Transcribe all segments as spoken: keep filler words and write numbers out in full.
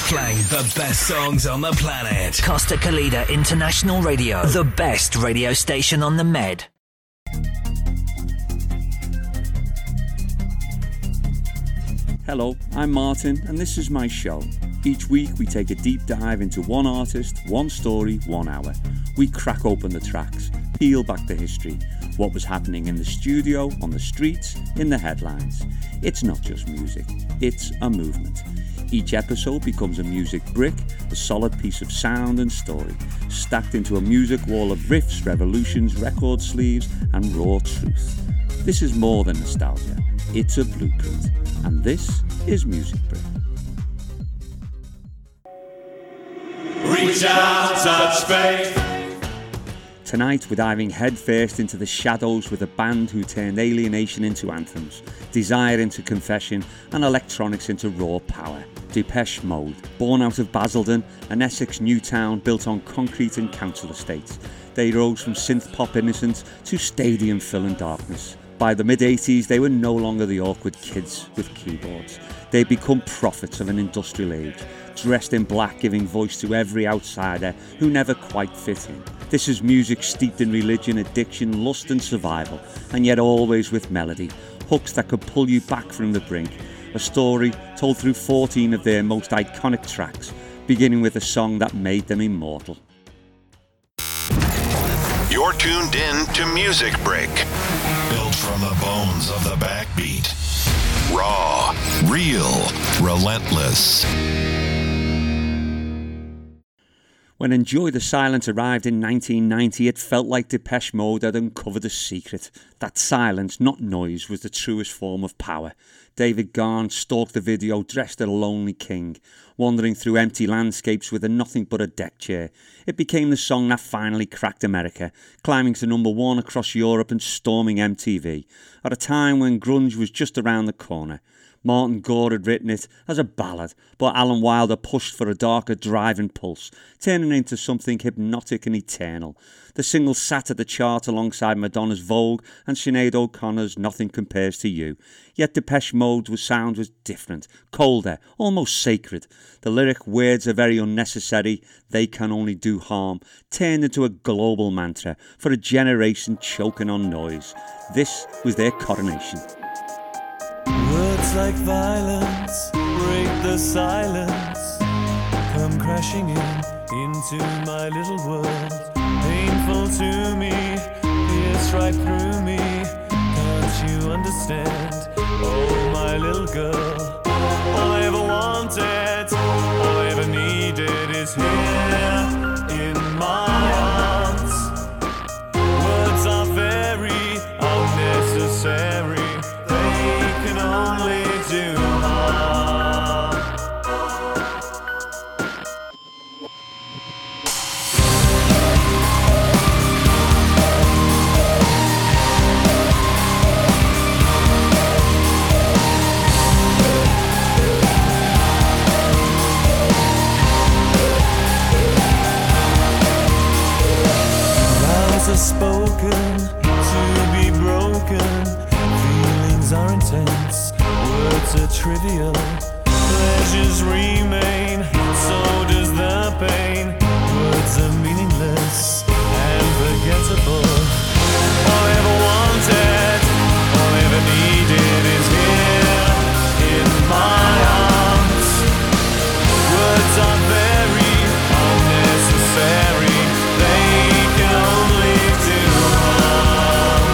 Playing the best songs on the planet. Costa Calida International Radio, the best radio station on the Med. Hello, I'm Martin, and this is my show. Each week we take a deep dive into one artist, one story, one hour. We crack open the tracks, peel back the history, what was happening in the studio, on the streets, in the headlines. It's not just music, it's a movement. Each episode becomes a music brick, a solid piece of sound and story, stacked into a music wall of riffs, revolutions, record sleeves, and raw truth. This is more than nostalgia, it's a blueprint, and this is Music Brick. Reach out, touch faith. Tonight we're diving headfirst into the shadows with a band who turned alienation into anthems, desire into confession, and electronics into raw power. Depeche Mode, born out of Basildon, an Essex new town built on concrete and council estates. They rose from synth-pop innocence to stadium-filling darkness. By the mid-eighties, they were no longer the awkward kids with keyboards. They'd become prophets of an industrial age, dressed in black, giving voice to every outsider who never quite fit in. This is music steeped in religion, addiction, lust and survival, and yet always with melody, hooks that could pull you back from the brink. A story told through fourteen of their most iconic tracks, beginning with a song that made them immortal. You're tuned in to Music Break. Built from the bones of the backbeat. Raw, real, relentless. When Enjoy the Silence arrived in nineteen ninety, it felt like Depeche Mode had uncovered a secret. That silence, not noise, was the truest form of power. David Garn stalked the video dressed as a lonely king, wandering through empty landscapes with a nothing but a deck chair. It became the song that finally cracked America, climbing to number one across Europe and storming M T V, at a time when grunge was just around the corner. Martin Gore had written it as a ballad, but Alan Wilder pushed for a darker driving pulse, turning it into something hypnotic and eternal. The single sat at the chart alongside Madonna's Vogue and Sinead O'Connor's Nothing Compares to You. Yet Depeche Mode's sound was different, colder, almost sacred. The lyric words are very unnecessary, they can only do harm, turned into a global mantra for a generation choking on noise. This was their coronation. Words like violence break the silence, come crashing in into my little world. Painful to me, pierce right through me. Can't you understand? Oh, my little girl. All I ever wanted, all I ever needed is here in my arms. Words are very unnecessary. Only do harm. Vows are spoken to be broken. Feelings are intense, words are trivial, pleasures remain, so does the pain. Words are meaningless and forgettable. All I ever wanted, all I ever needed is here in my arms. Words are very unnecessary, they can only do harm.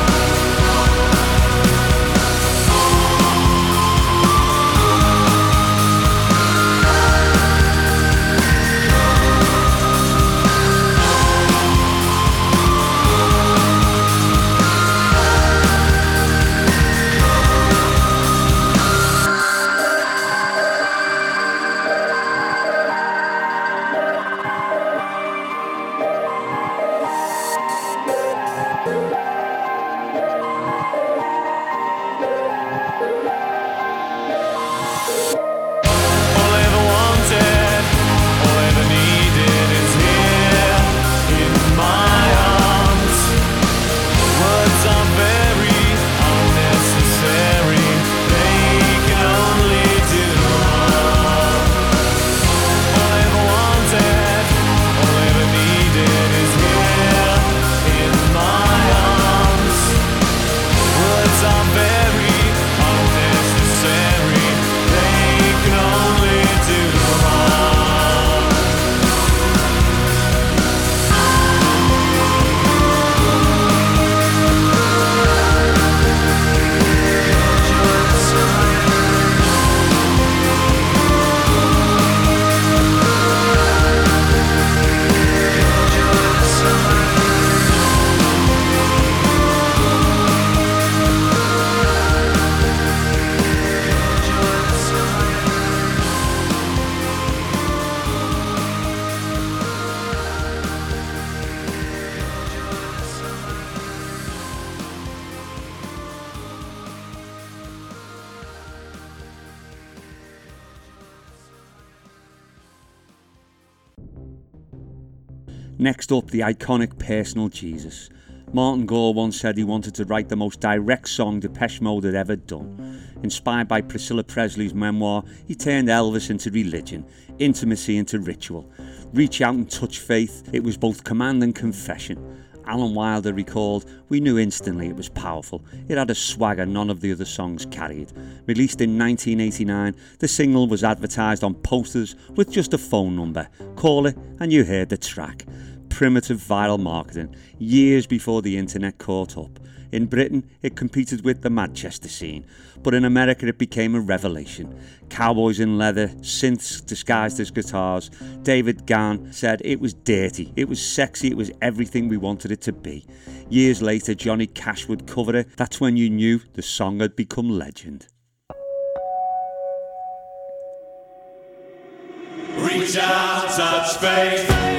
Next up, the iconic Personal Jesus. Martin Gore once said he wanted to write the most direct song Depeche Mode had ever done. Inspired by Priscilla Presley's memoir, he turned Elvis into religion, intimacy into ritual. Reach out and touch faith, it was both command and confession. Alan Wilder recalled, "We knew instantly it was powerful. It had a swagger none of the other songs carried." Released in nineteen eighty-nine, the single was advertised on posters with just a phone number. Call it and you heard the track. Primitive viral marketing, years before the internet caught up. In Britain, it competed with the Manchester scene, but in America it became a revelation. Cowboys in leather, synths disguised as guitars. David Gahan said it was dirty, it was sexy, it was everything we wanted it to be. Years later, Johnny Cash would cover it. That's when you knew the song had become legend. Reach out, touch faith.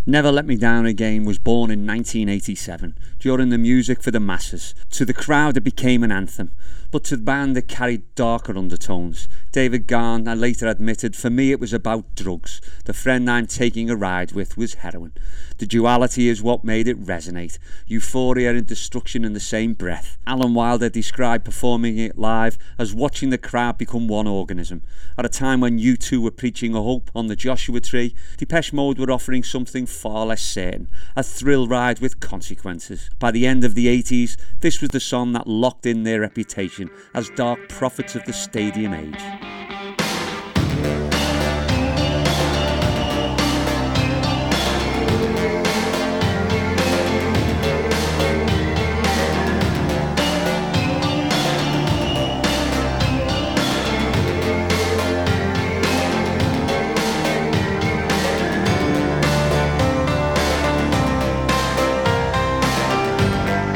Never Let Me Down Again was born in nineteen eighty-seven, during the Music for the Masses. To the crowd it became an anthem, but to the band it carried darker undertones. David Garn later admitted, "For me it was about drugs. The friend I'm taking a ride with was heroin." The duality is what made it resonate. Euphoria and destruction in the same breath. Alan Wilder described performing it live as watching the crowd become one organism. At a time when U two were preaching a hope on the Joshua Tree, Depeche Mode were offering something far less certain, a thrill ride with consequences. By the end of the eighties, this was the song that locked in their reputation as dark prophets of the stadium age.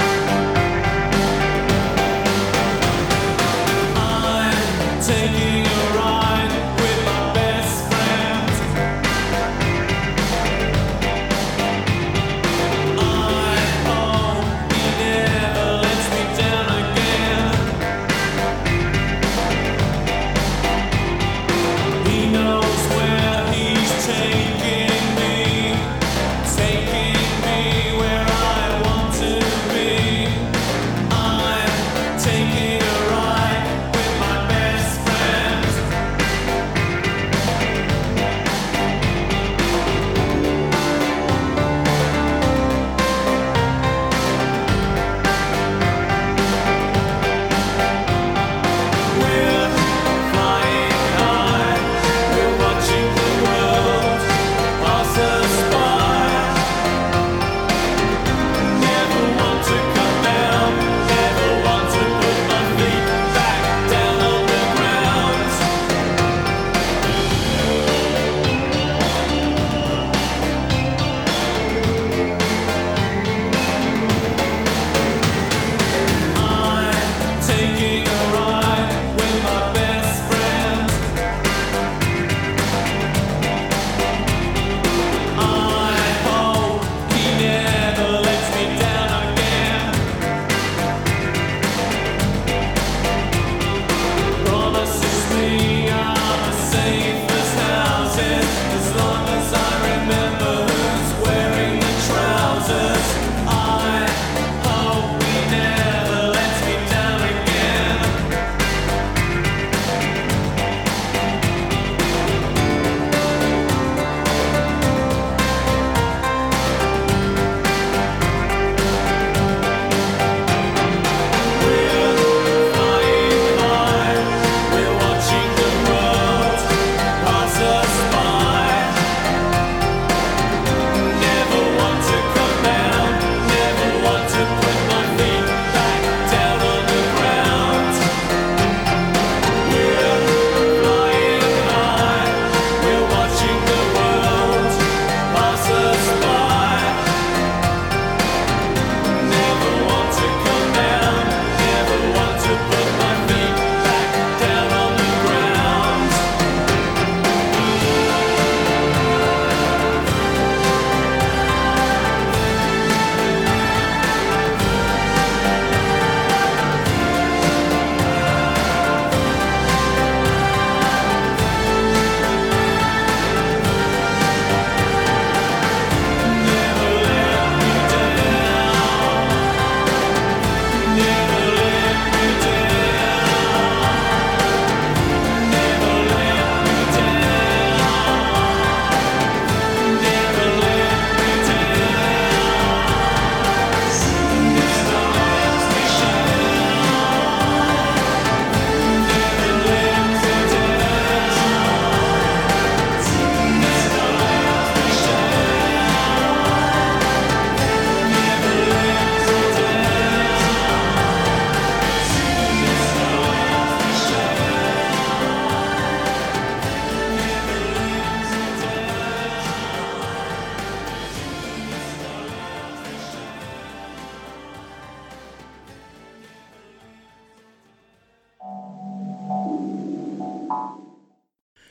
Taking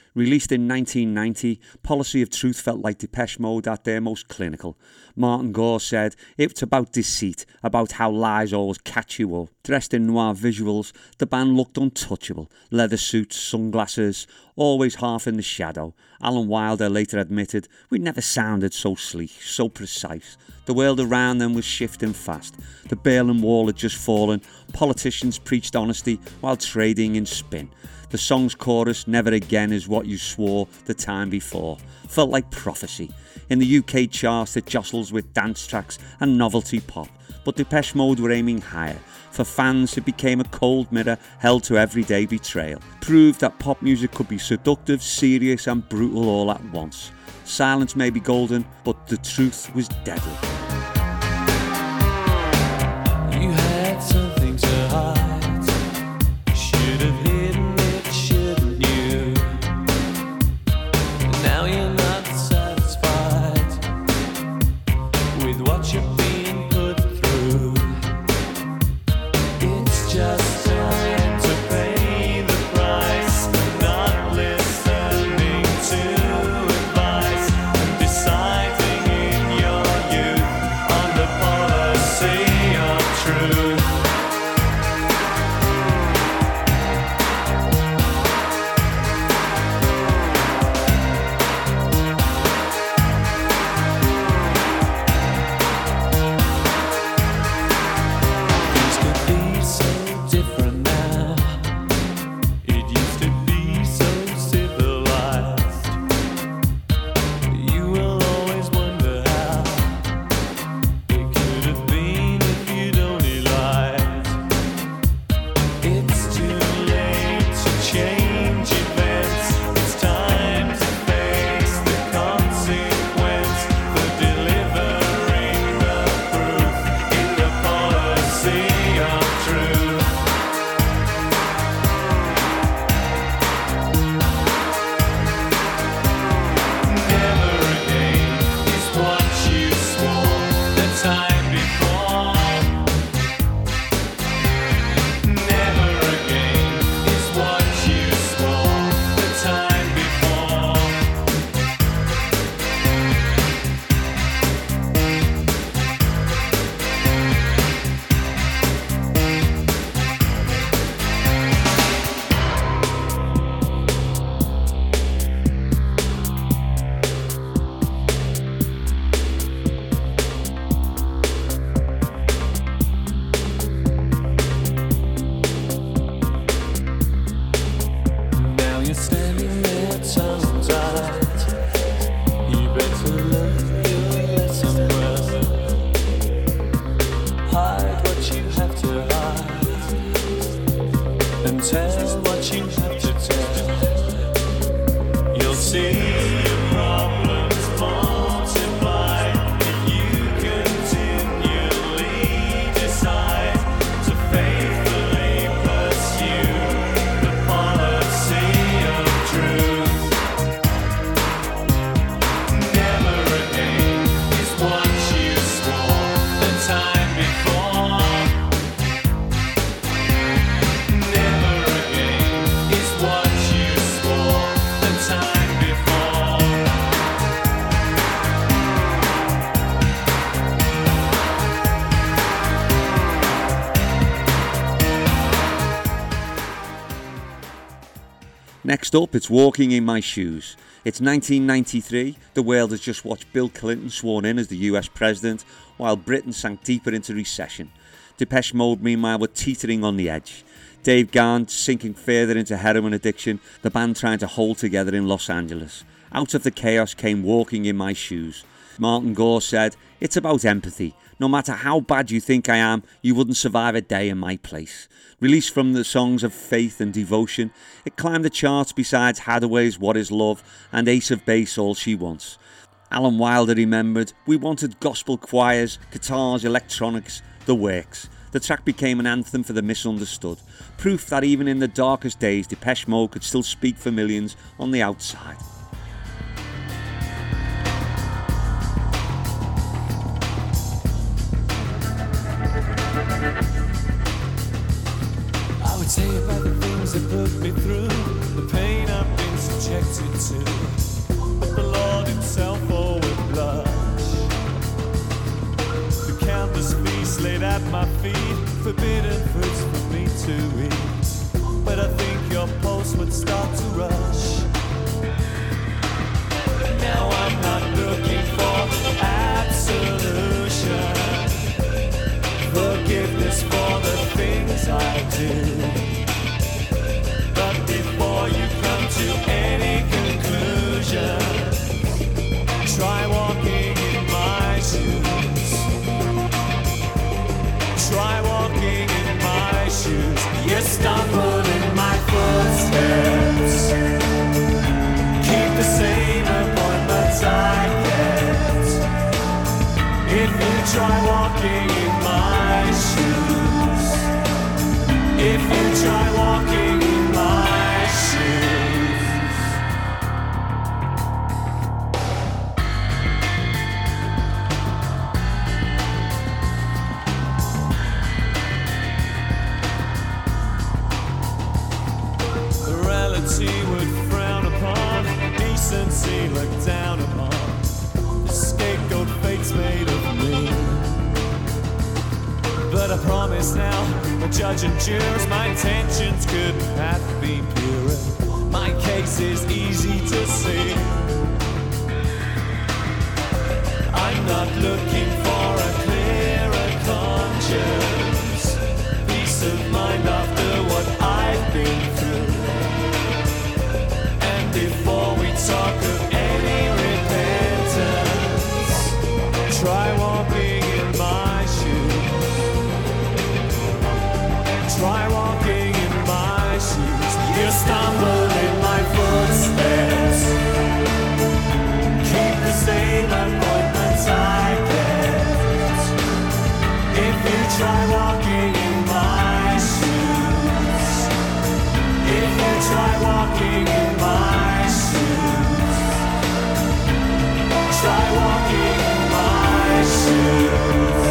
Released in nineteen ninety, Policy of Truth felt like Depeche Mode at their most clinical. Martin Gore said, "It's about deceit, about how lies always catch you up." Dressed in noir visuals, the band looked untouchable. Leather suits, sunglasses, always half in the shadow. Alan Wilder later admitted, "We never sounded so sleek, so precise. The world around them was shifting fast. The Berlin Wall had just fallen. Politicians preached honesty while trading in spin. The song's chorus, 'Never again is what you swore the time before,' felt like prophecy. In the U K charts it jostles with dance tracks and novelty pop, but Depeche Mode were aiming higher. For fans it became a cold mirror held to everyday betrayal. Proved that pop music could be seductive, serious and brutal all at once. Silence may be golden, but the truth was deadly." You had something to hide. You should have hidden it, shouldn't you? And now you're not satisfied with what you're being put through. It's just time to pay the price, not listening to advice, and deciding in your youth on the policy of truth. Things could be so different now. It used to be so civilized. You will always wonder how it could have been if you'd only lied. It's too late to change events. It's time to face the consequence for delivering the proof in the policy of truth. Never again is what you swore the time before. Never again is what you swore the time before. Now you're standing there tongue-tied. You better learn your lesson well. Hide what you have to hide, and tell what you have to tell. You'll see your problems multiply if you continually decide to faithfully pursue the policy of truth. Never again is what you swore the time before. Never again is what you swore the time before. Next up, it's Walking in My Shoes. It's nineteen ninety-three, the world has just watched Bill Clinton sworn in as the U S president, while Britain sank deeper into recession. Depeche Mode, meanwhile, were teetering on the edge. Dave Gahan sinking further into heroin addiction, the band trying to hold together in Los Angeles. Out of the chaos came Walking in My Shoes. Martin Gore said, "It's about empathy. No matter how bad you think I am, you wouldn't survive a day in my place." Released from the songs of faith and devotion, it climbed the charts beside Hathaway's What Is Love and Ace of Base All She Wants. Alan Wilder remembered, "We wanted gospel choirs, guitars, electronics, the works." The track became an anthem for the misunderstood. Proof that even in the darkest days, Depeche Mode could still speak for millions on the outside. I would say about the things that put me through, the pain I've been rejected too. But the Lord himself, oh, would blush. The countless feasts laid at my feet, forbidden fruits for me to eat. But I think your pulse would start to rush. Now I'm not looking for absolution, forgiveness for the things I do. But before you come to any conclusion, try walking in my shoes. Try walking in my shoes. You stumble in my footsteps. Keep the same appointments I kept. If you try walking in my shoes, if you try walking in my shoes. Morality would frown upon, decency looked down upon. The scapegoat fate's made of me. But I promise now, the judge and jurors, my intentions couldn't have been purer. My case is easy to see. I'm not looking for a clearer conscience, peace of mind after what I've been through. And before we talk of any repentance, try walking in my shoes. Try walking in my shoes. You stumble in my footsteps. Keep the same appointments I kept. If you try walking in my shoes, if you try walking in my shoes, try walking in my shoes.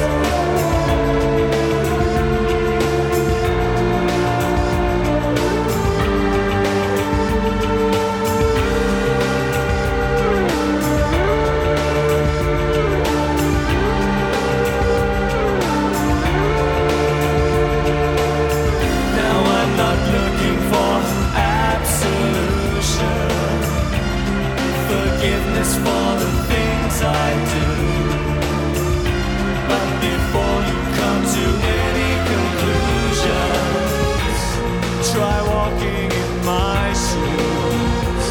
Forgiveness for the things I do. But before you come to any conclusions, try walking in my shoes.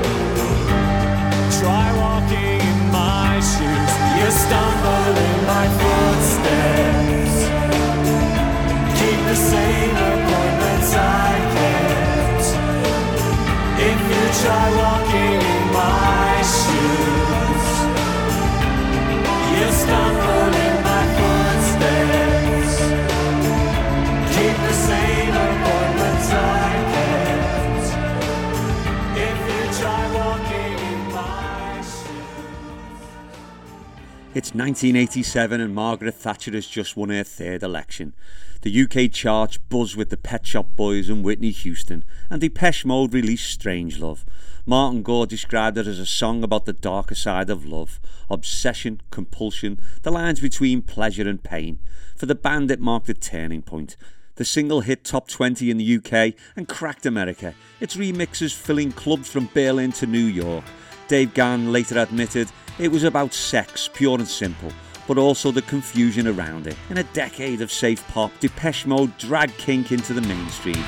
Try walking in my shoes. You stumble in my footsteps. Keep the same appointments I kept. If you try walking in my shoes, you stumble in my footsteps. Keep the same appointments I kept. If you try walking in my shoes. It's nineteen eighty-seven and Margaret Thatcher has just won her third election. The U K charts buzz with the Pet Shop Boys and Whitney Houston, and Depeche Mode released Strangelove. Martin Gore described it as a song about the darker side of love, obsession, compulsion, the lines between pleasure and pain. For the band it marked a turning point. The single hit top twenty in the U K and cracked America, its remixes filling clubs from Berlin to New York. Dave Gahan later admitted it was about sex, pure and simple, but also the confusion around it. In a decade of safe pop, Depeche Mode dragged kink into the mainstream.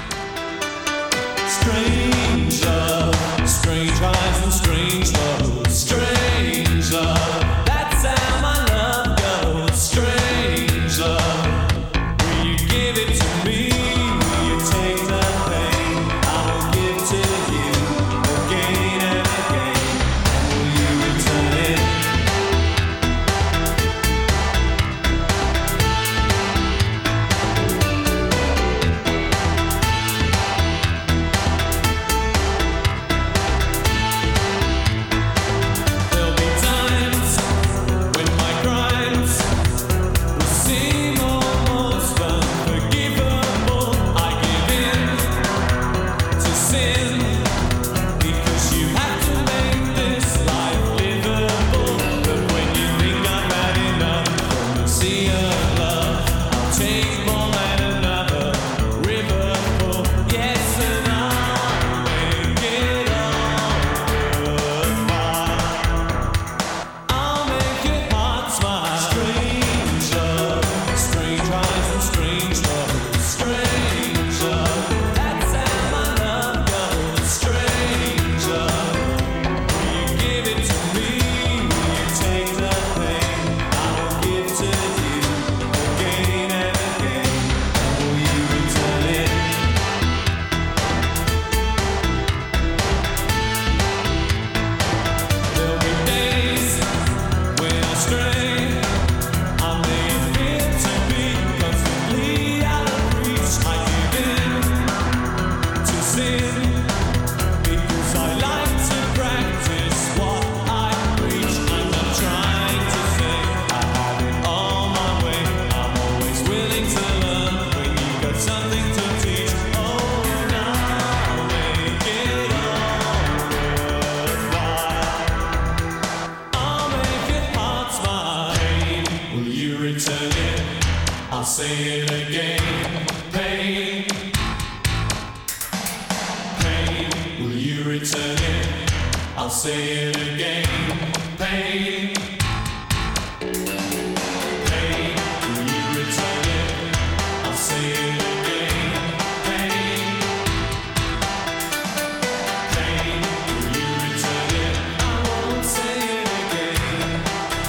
Strange love, strange highs and strange lows. Strange love, that's how my love goes. Strange love, will you give it to me? Will you take the pain I will give to you again and again? And will you return it? Forgiven say it again. Pain. Pain. Will you return it? I'll say it again. Pain. Pain. Will you return it? I won't say it again.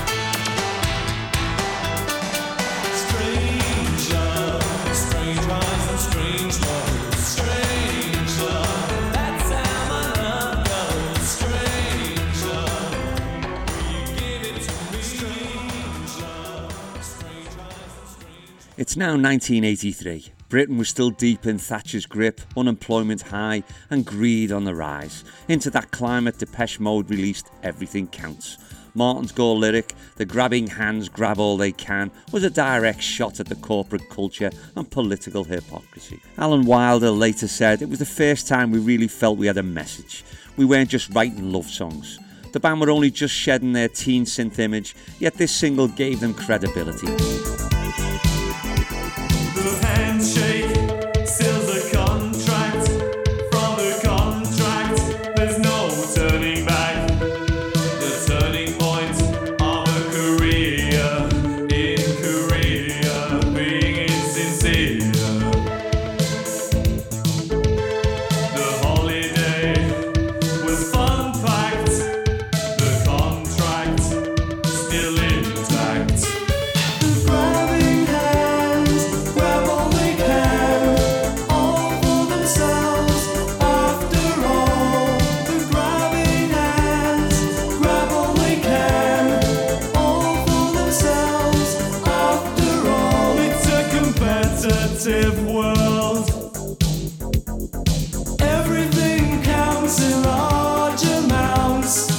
Strange love, strange rise and strange love, strange love. That's how my love goes. Strange love, will you give it to me? Strange love, strange rise and strange. It's now nineteen eighty-three. Britain was still deep in Thatcher's grip, unemployment high and greed on the rise. Into that climate, Depeche Mode released Everything Counts. Martin's Gore lyric, the grabbing hands grab all they can, was a direct shot at the corporate culture and political hypocrisy. Alan Wilder later said it was the first time we really felt we had a message. We weren't just writing love songs. The band were only just shedding their teen synth image, yet this single gave them credibility. The handshake seals the contract. From the contract, there's no turning back. The turning point of a career in Korea, being insincere. The holiday was fun packed. The contract still intact. Grabbing hands, grab all they can, all for themselves. After all, the grabbing hands, grab all they can, all for themselves. After all, it's a competitive world. Everything counts in large amounts.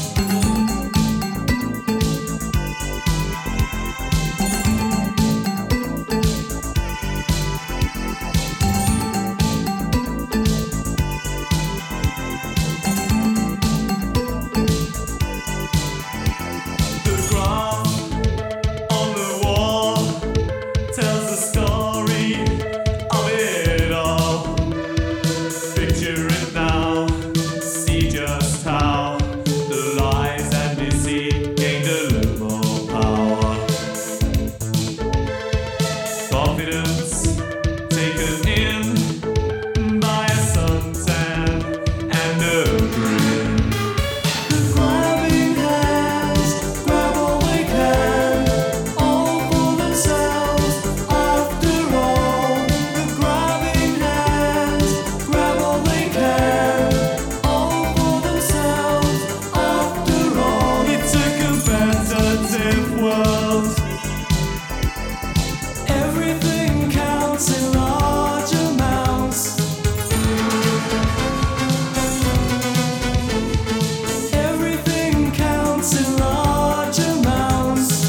The graph on the wall tells the story of it all. Picture it now, see just how the lies and deceit gained a little more power. Confidence taken in by a suntan and a grin. Grabbing hands, grab all they can, all for themselves. After all, the grabbing hands, grab all they can, all for themselves. After all, it's a competitive world. Everything counts in large amounts. Everything counts in large amounts.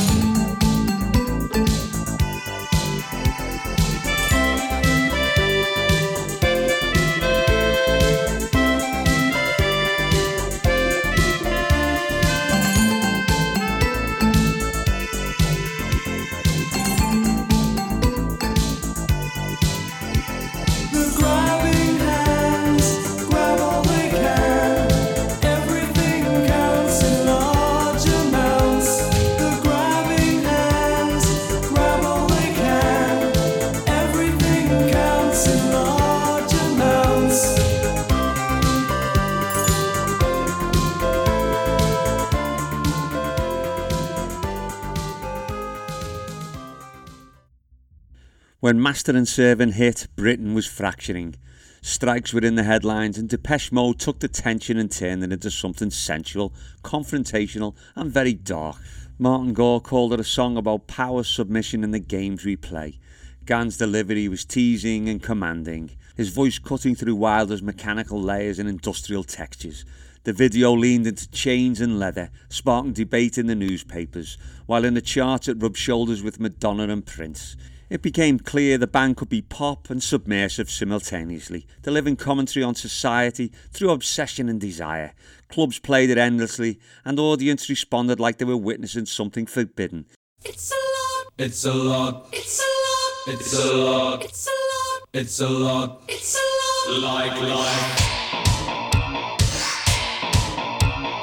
The grabbing hands, grab all they can. Everything counts in large amounts. The grabbing hands, grab all they can. Everything counts in large amounts. When Master and Servant hit, Britain was fracturing. Strikes were in the headlines and Depeche Mode took the tension and turned it into something sensual, confrontational and very dark. Martin Gore called it a song about power, submission and the games we play. Gann's delivery was teasing and commanding, his voice cutting through Wilder's mechanical layers and industrial textures. The video leaned into chains and leather, sparking debate in the newspapers, while in the charts it rubbed shoulders with Madonna and Prince. It became clear the band could be pop and submersive simultaneously, delivering commentary on society through obsession and desire. Clubs played it endlessly, and audience responded like they were witnessing something forbidden. It's a lot. It's a lot. It's a lot. It's a lot. It's a lot. It's a lot. It's a lot. Like, like.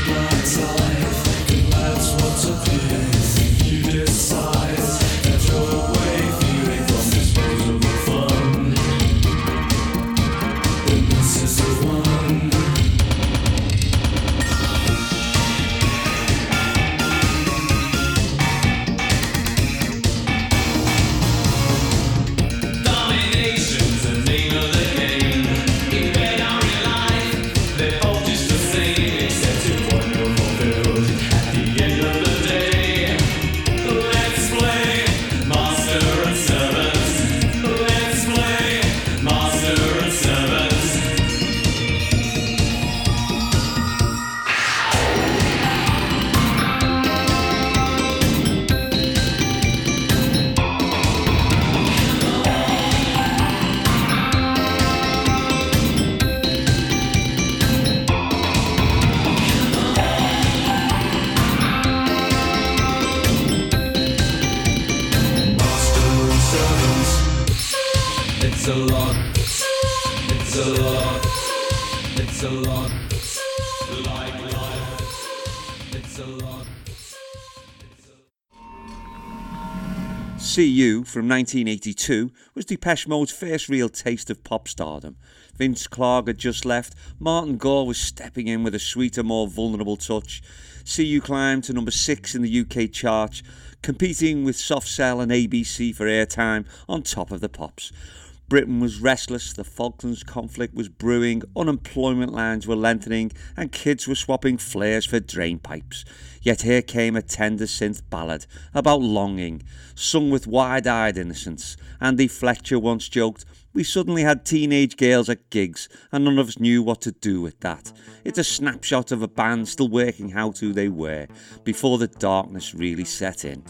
a lot. It's a lot. It's a lot. Like life. It's a lot. See You from nineteen eighty-two was Depeche Mode's first real taste of pop stardom. Vince Clarke had just left, Martin Gore was stepping in with a sweeter, more vulnerable touch. See You climbed to number six in the U K chart, competing with Soft Cell and A B C for airtime on top of the pops. Britain was restless, the Falklands conflict was brewing, unemployment lines were lengthening, and kids were swapping flares for drain pipes. Yet here came a tender synth ballad about longing, sung with wide-eyed innocence. Andy Fletcher once joked, "We suddenly had teenage girls at gigs, and none of us knew what to do with that." It's a snapshot of a band still working out who they were, before the darkness really set in.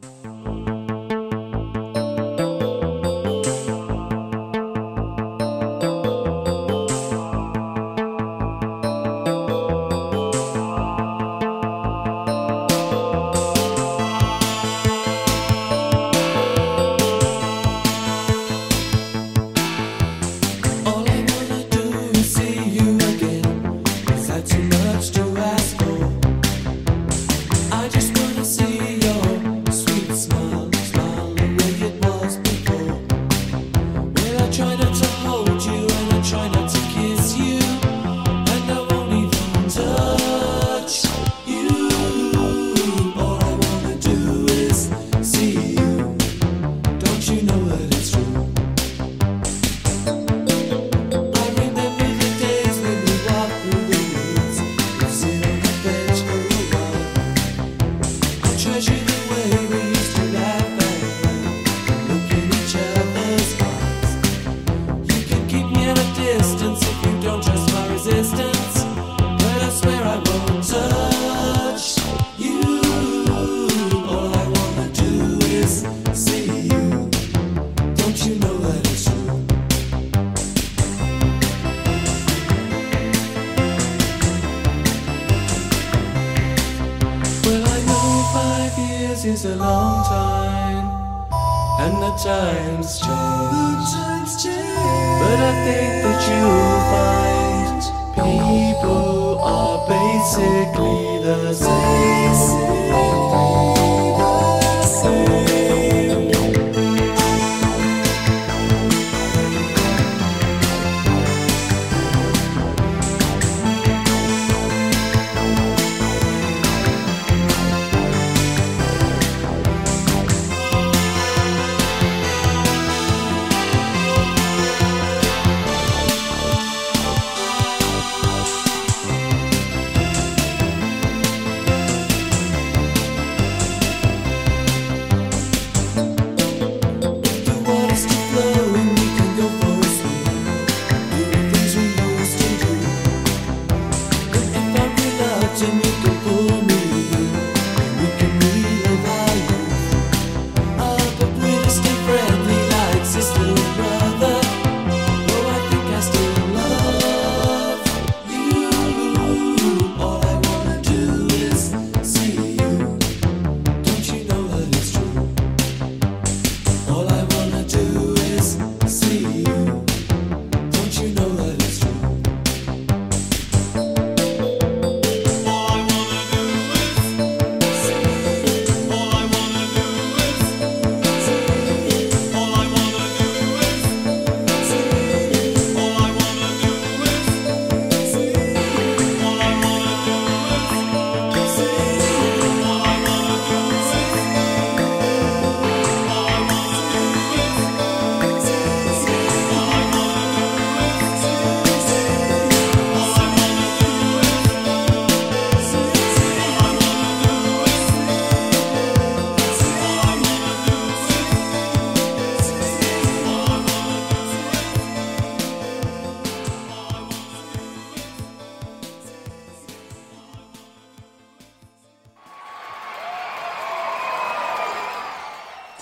Is a long time, and the times change. The times change. But I think that you'll find people are basically the same. The same.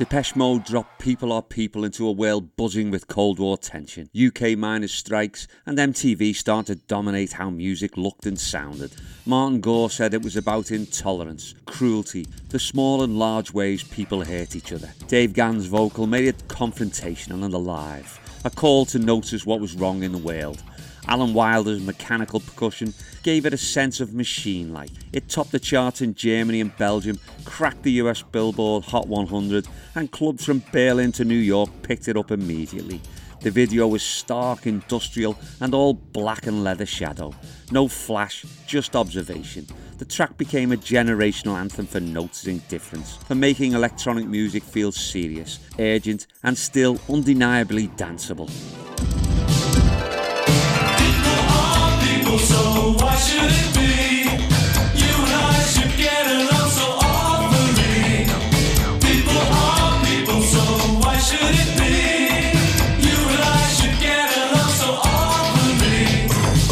Depeche Mode dropped People Are People into a world buzzing with Cold War tension. U K miners' strikes and M T V started to dominate how music looked and sounded. Martin Gore said it was about intolerance, cruelty, the small and large ways people hurt each other. Dave Gann's vocal made it confrontational and alive, a call to notice what was wrong in the world. Alan Wilder's mechanical percussion gave it a sense of machine-like. It topped the charts in Germany and Belgium, cracked the U S Billboard Hot one hundred, and clubs from Berlin to New York picked it up immediately. The video was stark, industrial, and all black and leather shadow. No flash, just observation. The track became a generational anthem for noticing difference, for making electronic music feel serious, urgent, and still undeniably danceable. So why should it be? You and I should get along so awfully. People are people, so why should it be? You and I should get along so awfully.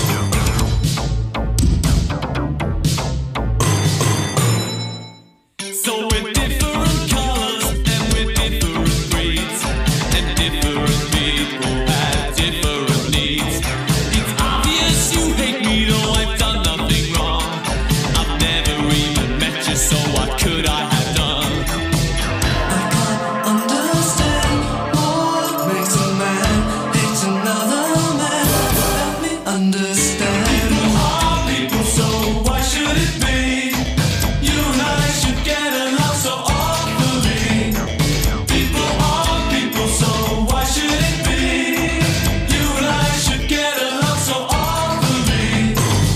So we're different colors and we're different breeds, and different people have different needs. It's obvious you hate me, though I've done nothing wrong. I've never even met you, so what could I have done? I can't understand what makes a man hate another man. Help me understand. People are people, so why should it be? You and I should get along so awfully. People are people, so why should it be? You and I should get along so awfully.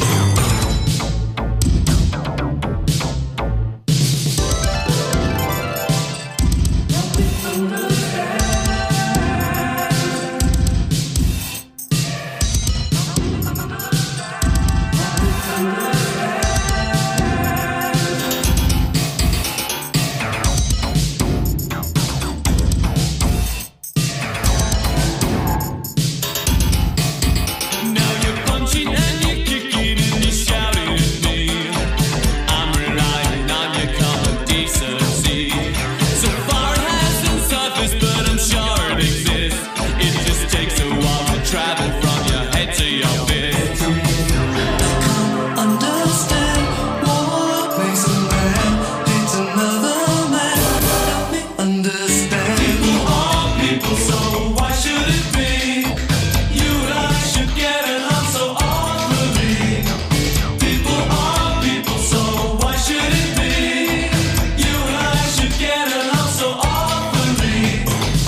Now you're punching and you're kicking and you're shouting at me. I'm relying on your common decency. So far it hasn't surfaced, but I'm sure it exists. It just takes a while to travel from your head to your fist. Understand what makes a man hate another man. Help me understand. People are people, so why should it be? You and I should get along so awfully. People are people, so why should it be? You and I should get along so awfully.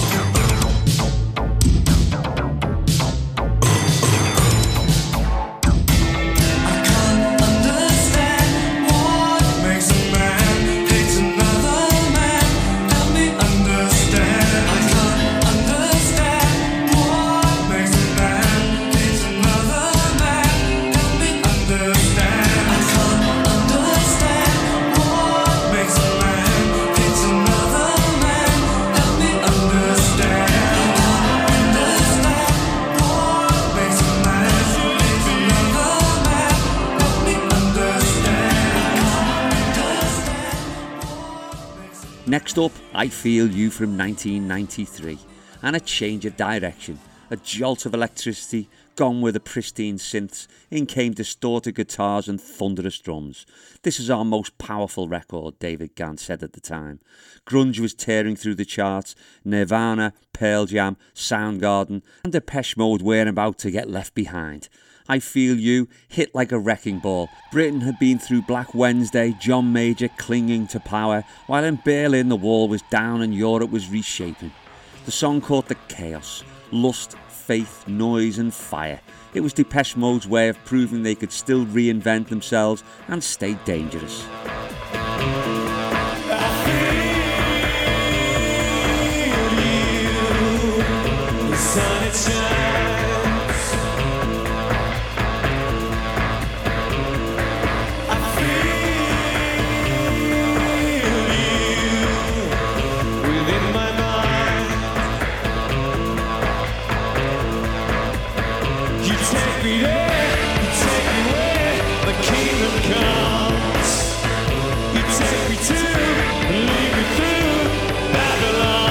I can't understand what makes a man hate another man. Help me understand. I can't understand what makes a man hate another man. Help me understand. I can't understand what makes a man hate another man. Help me understand. I can't understand what makes a man hate another man. Help me understand. Next up, I Feel You from nineteen ninety-three, and a change of direction, a jolt of electricity gone with the pristine synths, in came distorted guitars and thunderous drums. This is our most powerful record, David Gann said at the time. Grunge was tearing through the charts, Nirvana, Pearl Jam, Soundgarden and Depeche Mode weren't about to get left behind. I Feel You hit like a wrecking ball. Britain had been through Black Wednesday, John Major clinging to power, while in Berlin the wall was down and Europe was reshaping. The song caught the chaos, lust, faith, noise and fire. It was Depeche Mode's way of proving they could still reinvent themselves and stay dangerous. The sun it shines. I feel you within my mind. You take me there, you take me where the kingdom comes. You take me to, lead me through Babylon.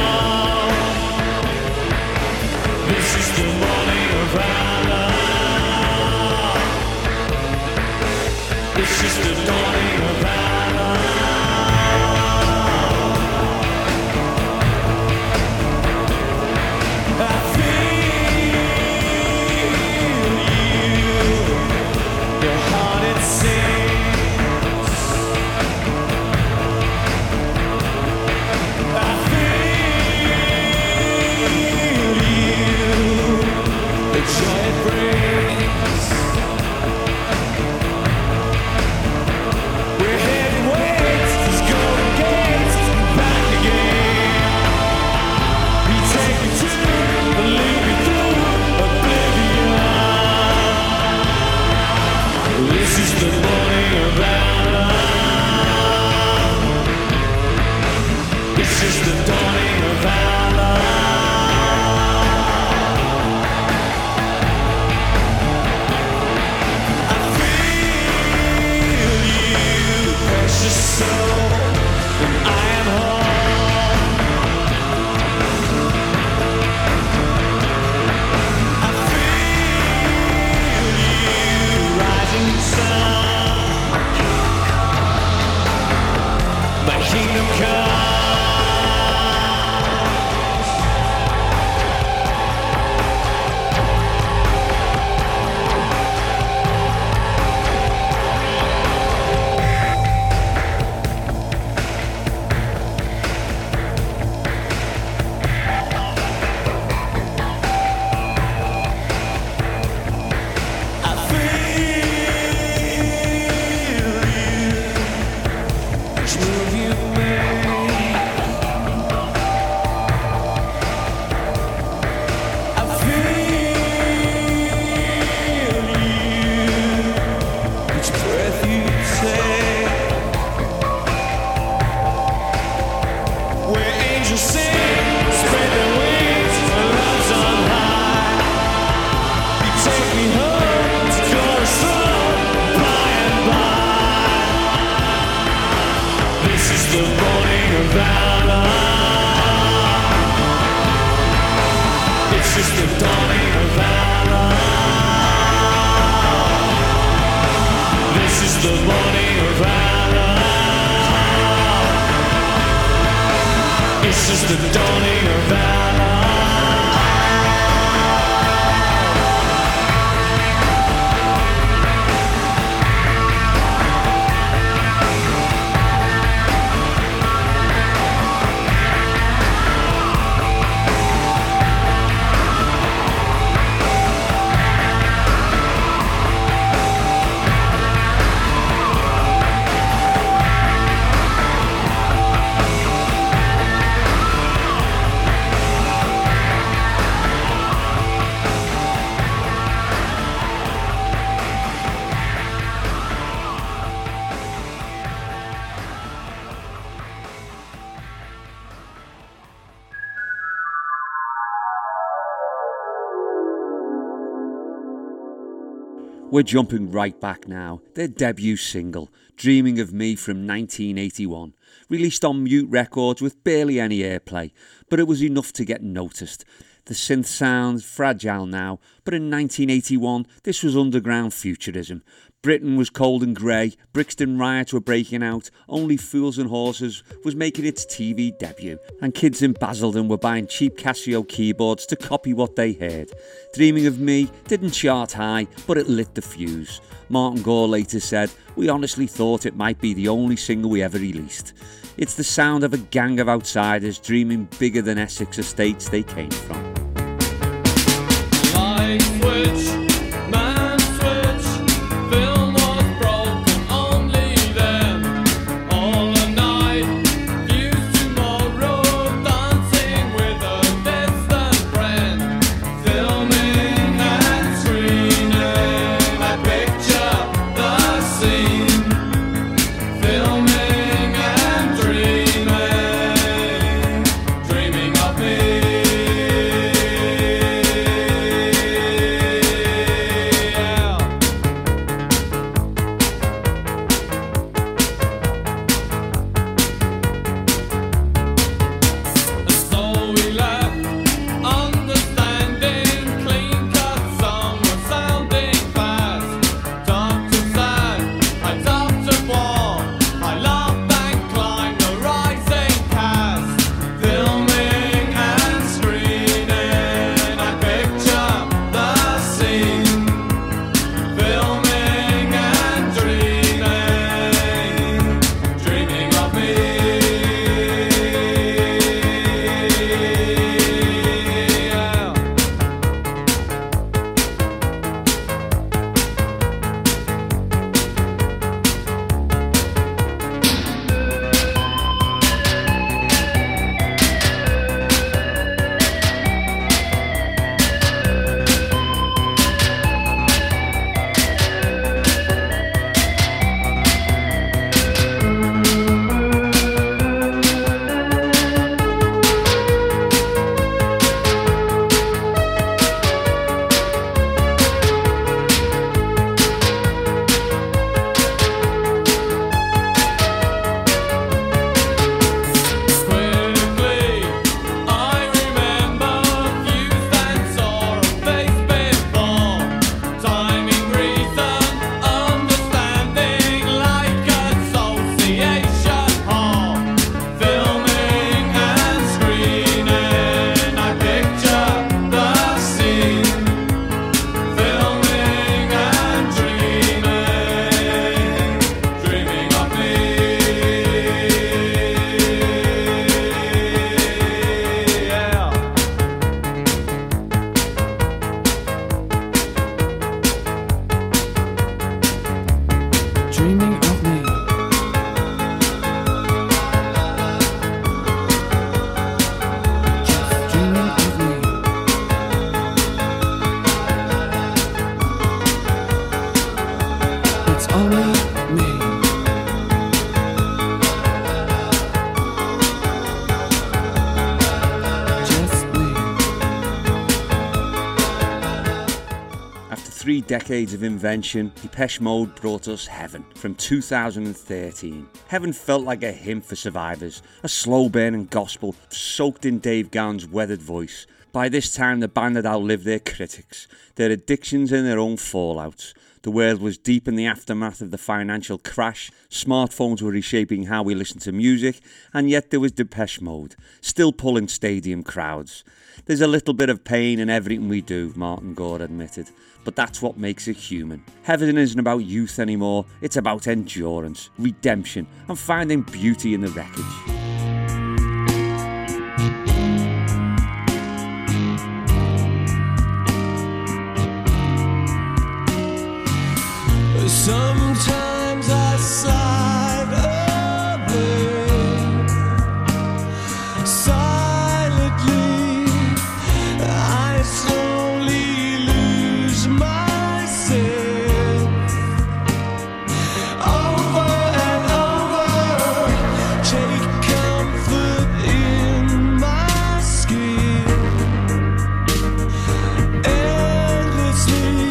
We're jumping right back now. Their debut single, Dreaming of Me from nineteen eighty-one, released on Mute Records with barely any airplay, but it was enough to get noticed. The synth sounds fragile now, but in nineteen eighty-one this was underground futurism. Britain was cold and grey, Brixton riots were breaking out, Only Fools and Horses was making its T V debut, and kids in Basildon were buying cheap Casio keyboards to copy what they heard. Dreaming of Me didn't chart high, but it lit the fuse. Martin Gore later said, "We honestly thought it might be the only single we ever released." It's the sound of a gang of outsiders dreaming bigger than Essex estates they came from. Light switch, man switch, film was broken only then. All the night, views tomorrow, dancing with a distant friend. Filming and screening, I picture the scene. Filming and dreaming, dreaming of me. three decades of invention, Depeche Mode brought us Heaven from two thousand thirteen. Heaven felt like a hymn for survivors, a slow-burning gospel soaked in Dave Gahan's weathered voice. By this time, the band had outlived their critics, their addictions and their own fallouts. The world was deep in the aftermath of the financial crash, smartphones were reshaping how we listen to music, and yet there was Depeche Mode, still pulling stadium crowds. There's a little bit of pain in everything we do, Martin Gore admitted, but that's what makes it human. Heaven isn't about youth anymore, it's about endurance, redemption, and finding beauty in the wreckage. Sometimes I sighed away silently. I slowly lose myself over and over. Take comfort in my skin endlessly.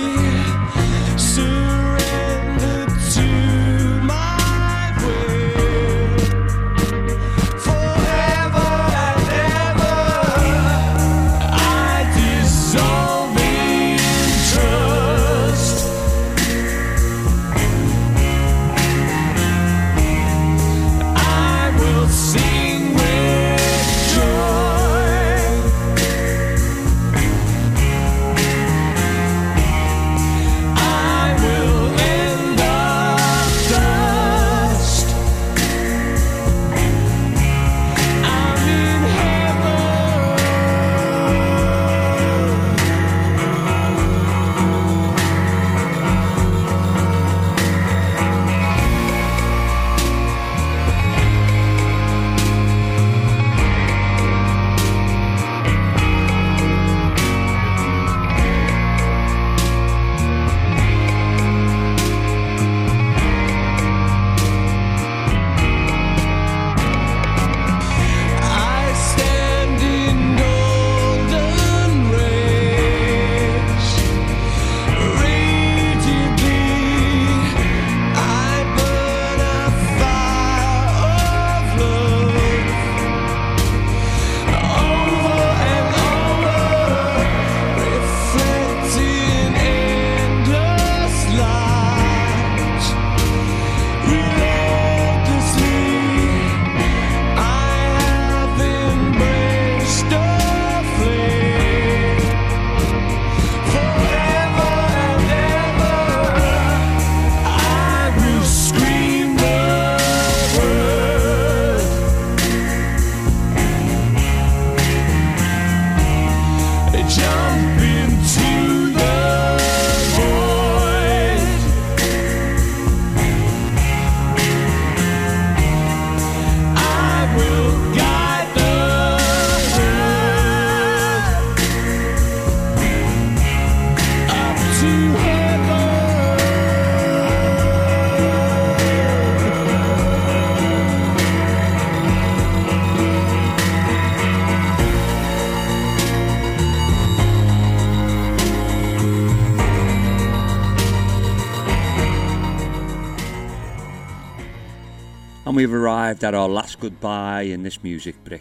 And we've arrived at our last goodbye in this music brick.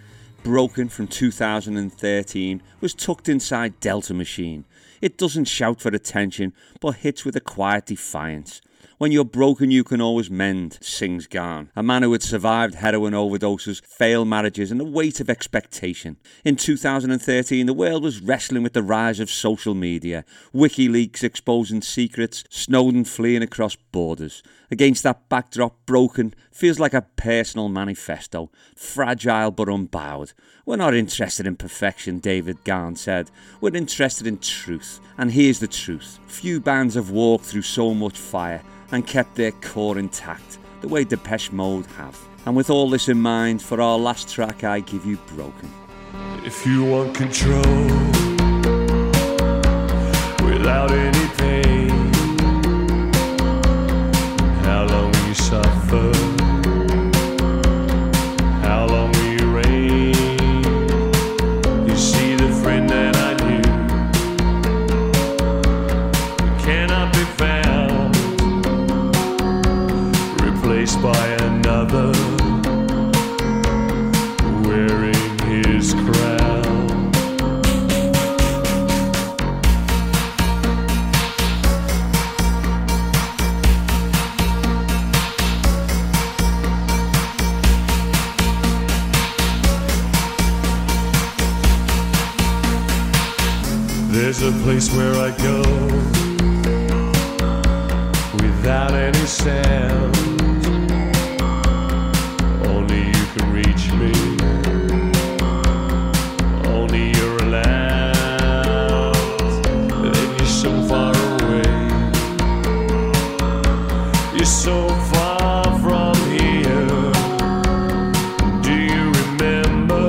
Broken from two thousand thirteen was tucked inside Delta Machine. It doesn't shout for attention, but hits with a quiet defiance. When you're broken, you can always mend, sings Gahan, a man who had survived heroin overdoses, failed marriages, and the weight of expectation. In two thousand thirteen, the world was wrestling with the rise of social media, WikiLeaks exposing secrets, Snowden fleeing across borders. Against that backdrop, Broken feels like a personal manifesto, fragile but unbowed. We're not interested in perfection, David Gahan said. We're interested in truth, and here's the truth. Few bands have walked through so much fire and kept their core intact, the way Depeche Mode have. And with all this in mind, for our last track, I give you Broken. If you want control without any pain, how long will you suffer? How long will you reign? You see, the friend that I knew replaced by another, wearing his crown. There's a place where I go without any sound. Only you can reach me. Only you're allowed. Then you're so far away. You're so far from here. Do you remember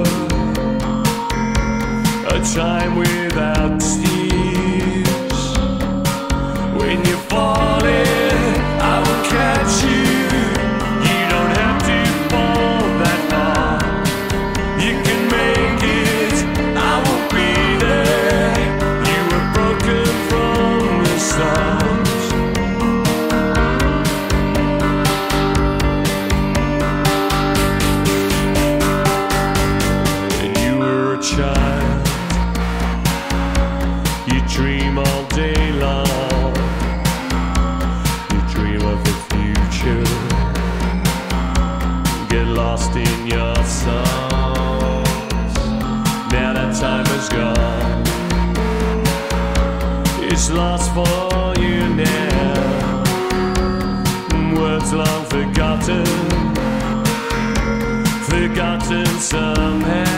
a time without tears? When you're falling, I will catch you. You don't have to fall that far. You can make it, I will be there. You were broken from the start. And you were a child. You dream all day long. You dream of the future. Get lost in your songs. Now that time is gone. It's lost for you now. Words long forgotten. Forgotten somehow.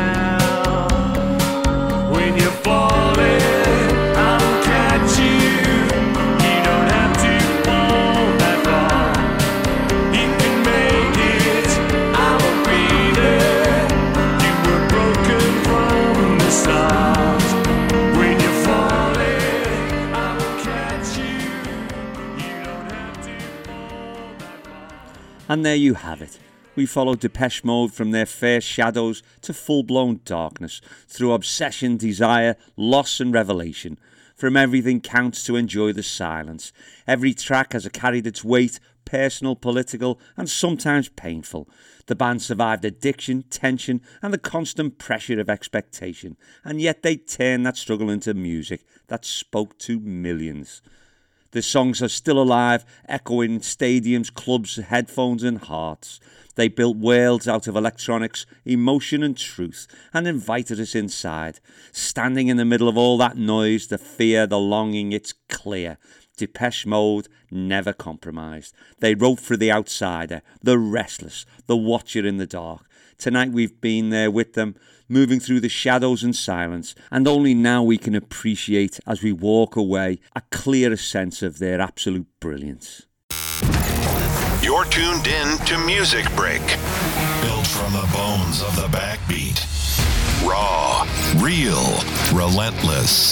When you're falling, I'll catch you. You don't have to fall that far. You can make it, I will be there. You were broken from the start. When you're falling, I will catch you. You don't have to fall that far. And there you have it. We followed Depeche Mode from their first shadows to full-blown darkness, through obsession, desire, loss and revelation. From everything counts to enjoy the silence. Every track has carried its weight, personal, political and sometimes painful. The band survived addiction, tension and the constant pressure of expectation. And yet they turned that struggle into music that spoke to millions. The songs are still alive, echoing in stadiums, clubs, headphones and hearts. They built worlds out of electronics, emotion and truth, and invited us inside. Standing in the middle of all that noise, the fear, the longing, it's clear. Depeche Mode never compromised. They wrote for the outsider, the restless, the watcher in the dark. Tonight we've been there with them, moving through the shadows and silence, and only now we can appreciate, as we walk away, a clearer sense of their absolute brilliance. You're tuned in to Music Break. Built from the bones of the backbeat. Raw, real, relentless.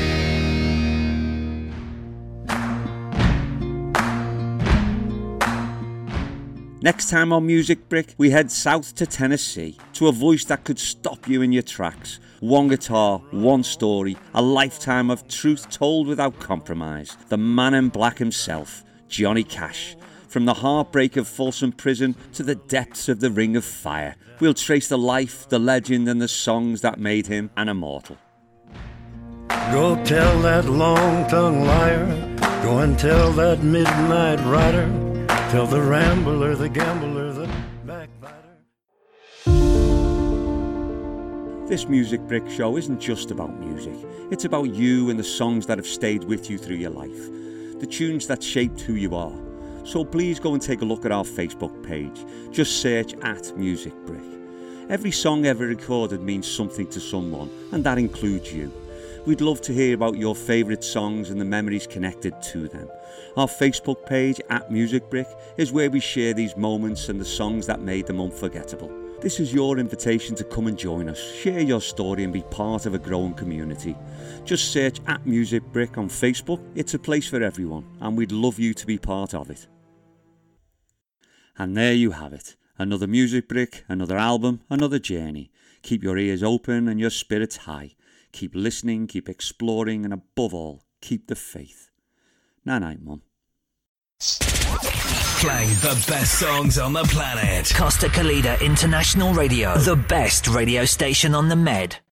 Next time on Music Brick, we head south to Tennessee, to a voice that could stop you in your tracks. One guitar, one story, a lifetime of truth told without compromise. The man in black himself, Johnny Cash. From the heartbreak of Folsom Prison to the depths of the Ring of Fire, we'll trace the life, the legend and the songs that made him an immortal. Go tell that long-tongued liar, go and tell that midnight rider, tell the rambler, the gambler, the backbiter. This Music Brick show isn't just about music. It's about you and the songs that have stayed with you through your life. The tunes that shaped who you are. So please go and take a look at our Facebook page. Just search at Music Brick. Every song ever recorded means something to someone, and that includes you. We'd love to hear about your favourite songs and the memories connected to them. Our Facebook page, at Music Brick, is where we share these moments and the songs that made them unforgettable. This is your invitation to come and join us, share your story and be part of a growing community. Just search at Music Brick on Facebook. It's a place for everyone, and we'd love you to be part of it. And there you have it. Another Music Brick, another album, another journey. Keep your ears open and your spirits high. Keep listening, keep exploring, and above all, keep the faith. Night night, Mum. Playing the best songs on the planet. Costa Calida International Radio, the best radio station on the Med.